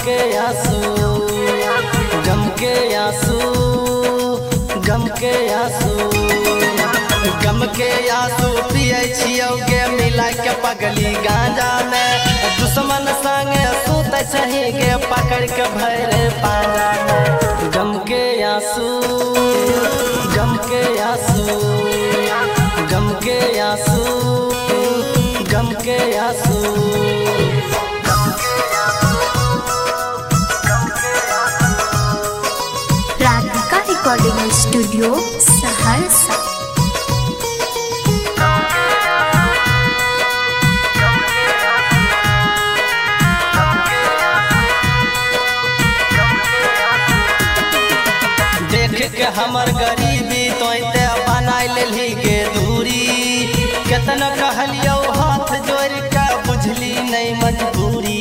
के आंसू, गम के आंसू, गम के आंसू, गम के आंसू पिए छियौ गे मिला के पगली गांजा में। दुश्मन संगे सुत छही गे पकड़ के भरे पाजा में। गम के आंसू, गम के आंसू, गम के आंसू, गम के आंसू। Radhika recording studio Saharsa. देख के हमर गरीबी तोते बनाई लेली के दूरी। केतना कहलियो हाथ जोड़ के बुझली नहीं मजबूरी।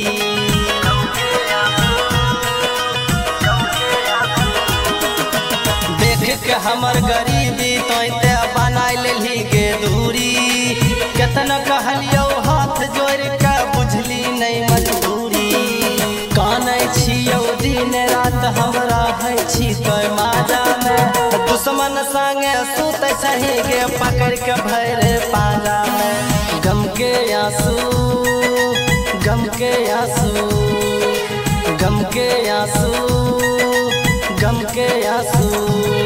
देख के हमर गरीबी तोते बनाई लेली के दूरी। केतना कहलियो हाथ जोड़ के बुझली नहीं मजबूरी। कानै छियौ दिन रात हमरा है छी तोय माजा में। दुश्मन संगे सुत छही गे पकड़ के भरे पाजा में। गम के आंसू, गम के आंसू, गम के आंसू, गम के आंसू।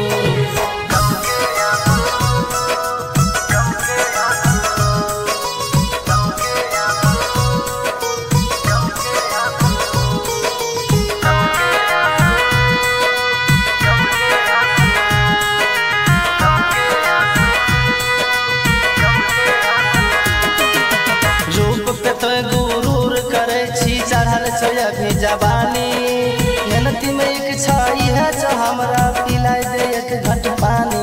गुरूर करे छी चढ़ल छै अभी जवानी। मेहनती में एक छाई है जो हमरा पिलाई दे एक घट पानी।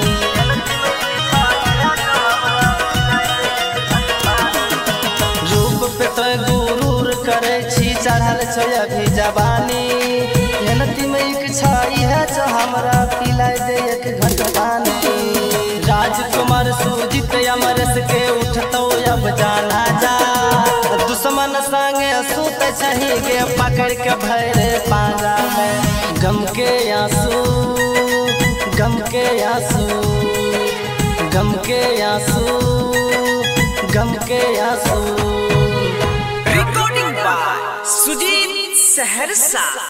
रूप पे तो गुरूर करे छी चढ़ल छै अभी जवानी। मेहनती में एक छाई है जो हमरा पिलाई दे एक घट पानी। राजकुमार सुजीत अमरस के उठतो अब जाना जा। दुश्मन संगे सुत छही गे पकड़ के भरे पाजा में। गम के आंसू, गम के आंसू, गम के आंसू, गम के आंसू। Recording by Sujeet Saharsa.